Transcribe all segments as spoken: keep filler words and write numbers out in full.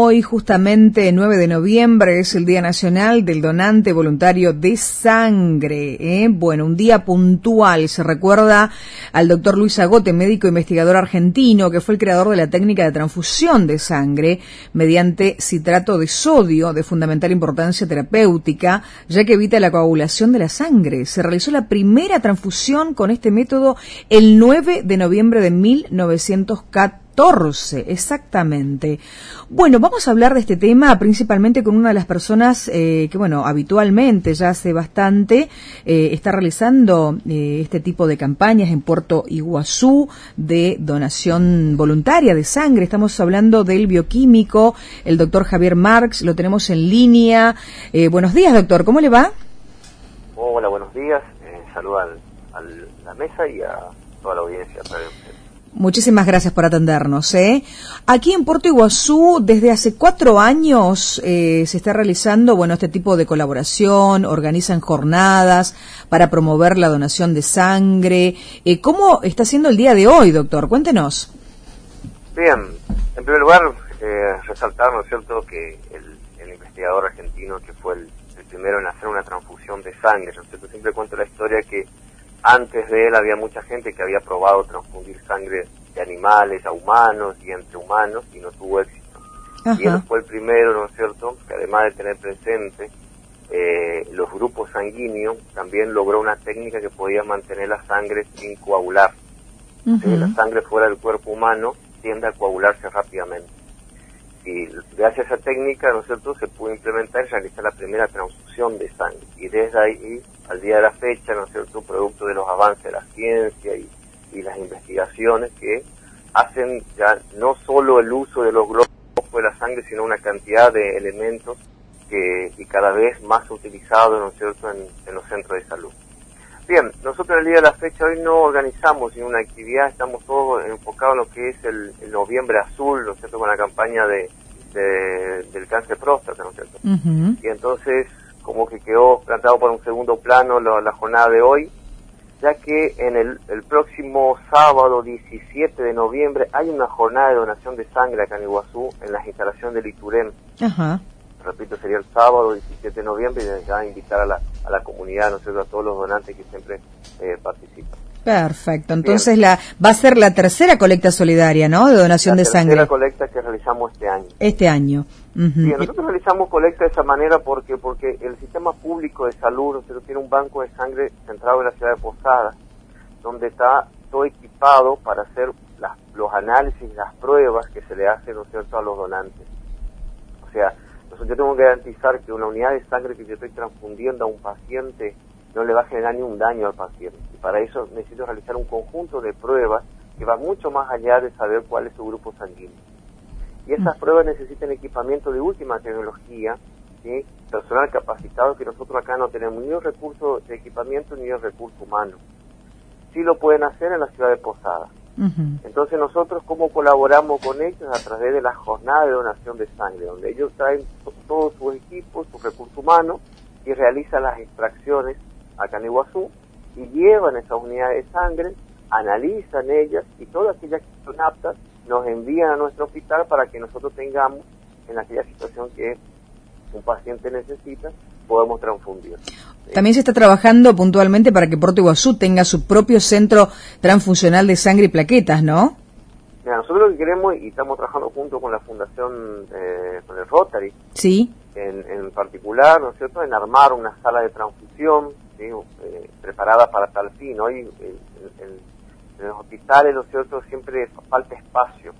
hoy, justamente nueve de noviembre, es el Día Nacional del Donante Voluntario de Sangre. ¿eh? Bueno, un día puntual. Se recuerda al doctor Luis Agote, médico investigador argentino, que fue el creador de la técnica de transfusión de sangre mediante citrato de sodio, de fundamental importancia terapéutica, ya que evita la coagulación de la sangre. Se realizó la primera transfusión con este método el nueve de noviembre de mil novecientos catorce. Exactamente. Bueno, vamos a hablar de este tema principalmente con una de las personas eh, que, bueno, habitualmente, ya hace bastante, eh, está realizando eh, este tipo de campañas en Puerto Iguazú de donación voluntaria de sangre. Estamos hablando del bioquímico, el doctor Javier Marx, lo tenemos en línea. Eh, buenos días, doctor, ¿cómo le va? Hola, buenos días. Eh, saludo a la mesa y a toda la audiencia. Muchísimas gracias por atendernos. ¿eh? Aquí en Puerto Iguazú, desde hace cuatro años, eh, se está realizando, bueno, este tipo de colaboración, organizan jornadas para promover la donación de sangre. Eh, ¿Cómo está siendo el día de hoy, doctor? Cuéntenos. Bien, en primer lugar, eh, resaltar, ¿no es cierto?, que el, el investigador argentino que fue el, el primero en hacer una transfusión de sangre, ¿no es cierto? Siempre cuento la historia que antes de él había mucha gente que había probado transfundir sangre de animales a humanos y entre humanos y no tuvo éxito. Ajá. Y él fue el primero, ¿no es cierto?, que además de tener presente eh, los grupos sanguíneos, también logró una técnica que podía mantener la sangre sin coagular. Uh-huh. ¿Sí? La sangre fuera del cuerpo humano tiende a coagularse rápidamente. Y gracias a esa técnica, ¿no es cierto?, se pudo implementar y realizar la primera transfusión de sangre. Y desde ahí, al día de la fecha, ¿no es cierto?, producto de los avances de la ciencia y, y las investigaciones que hacen ya no solo el uso de los globos de la sangre, sino una cantidad de elementos que y cada vez más utilizados, ¿no es cierto?, en, en los centros de salud. Bien, nosotros el día de la fecha hoy no organizamos ninguna actividad, estamos todos enfocados en lo que es el, el Noviembre Azul, ¿no es cierto?, con la campaña de, de del cáncer de próstata, ¿no es cierto? Uh-huh. Y entonces, como que quedó plantado por un segundo plano la, la jornada de hoy, ya que en el, el próximo sábado diecisiete de noviembre hay una jornada de donación de sangre acá en Iguazú, en las instalaciones del ITUREM. Uh-huh. Repito, sería el sábado diecisiete de noviembre, y ya invitar a la, a la comunidad, ¿no es cierto?, a todos los donantes que siempre eh, participan. Perfecto, entonces la va a ser la tercera colecta solidaria, ¿no?, de donación la de sangre. La tercera colecta que realizamos este año. Este año. Uh-huh. Sí, nosotros realizamos colecta de esa manera porque porque el sistema público de salud, ¿no es cierto?, tiene un banco de sangre centrado en la ciudad de Posadas, donde está todo equipado para hacer las, los análisis, las pruebas que se le hacen, ¿no es cierto?, a los donantes. O sea, yo tengo que garantizar que una unidad de sangre que yo estoy transfundiendo a un paciente no le va a generar ni un daño al paciente. Y para eso necesito realizar un conjunto de pruebas que va mucho más allá de saber cuál es su grupo sanguíneo. Y esas mm. pruebas necesitan equipamiento de última tecnología, ¿sí?, personal capacitado, que nosotros acá no tenemos ni los recursos de equipamiento ni el recurso humano. Sí lo pueden hacer en la ciudad de Posadas. Uh-huh. Entonces nosotros, ¿cómo colaboramos con ellos? A través de la jornada de donación de sangre, donde ellos traen t- todos sus equipos, sus recursos humanos, y realizan las extracciones acá en Iguazú, y llevan esas unidades de sangre, analizan ellas, y todas aquellas que son aptas, nos envían a nuestro hospital para que nosotros tengamos, en aquella situación que un paciente necesita, podemos transfundir. También se está trabajando puntualmente para que Puerto Iguazú tenga su propio centro transfusional de sangre y plaquetas, ¿no? Mira, nosotros lo que queremos, y estamos trabajando junto con la Fundación, eh, con el Rotary, sí, en, en particular, ¿no es cierto?, en armar una sala de transfusión, ¿sí?, eh, preparada para tal fin. Hoy eh, en, en, en los hospitales, ¿no es cierto?, siempre falta espacio.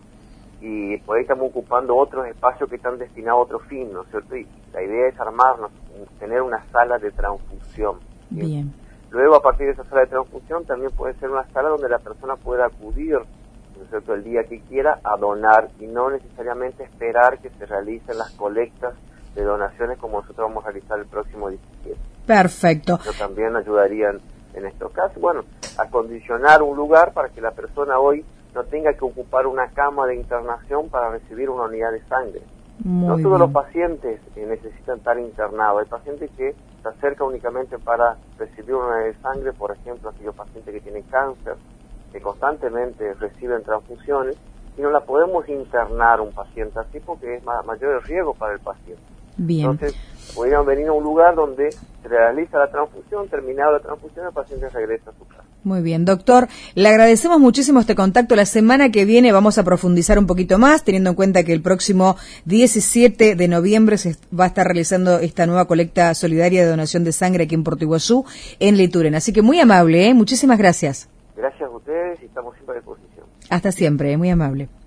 Y por ahí estamos ocupando otros espacios que están destinados a otro fin, ¿no es cierto? Y la idea es armarnos, tener una sala de transfusión. ¿Sí? Bien. Luego, a partir de esa sala de transfusión, también puede ser una sala donde la persona pueda acudir, ¿no es cierto?, el día que quiera, a donar, y no necesariamente esperar que se realicen las colectas de donaciones como nosotros vamos a realizar el próximo diecisiete. Perfecto. Pero también ayudarían en estos casos, bueno, a condicionar un lugar para que la persona hoy no tenga que ocupar una cama de internación para recibir una unidad de sangre. Muy no todos bien. Los pacientes eh, necesitan estar internados. Hay pacientes que se acercan únicamente para recibir una unidad de sangre, por ejemplo, aquellos pacientes que tienen cáncer, que constantemente reciben transfusiones, y no la podemos internar un paciente así porque es ma mayor el riesgo para el paciente. Bien. Entonces, podrían venir a un lugar donde se realiza la transfusión, terminada la transfusión, el paciente regresa a su casa. Muy bien, doctor, le agradecemos muchísimo este contacto. La semana que viene vamos a profundizar un poquito más, teniendo en cuenta que el próximo diecisiete de noviembre se va a estar realizando esta nueva colecta solidaria de donación de sangre aquí en Puerto Iguazú, en Lituren. Así que muy amable, ¿eh? Muchísimas gracias. Gracias a ustedes y estamos siempre a disposición. Hasta siempre, ¿eh? Muy amable.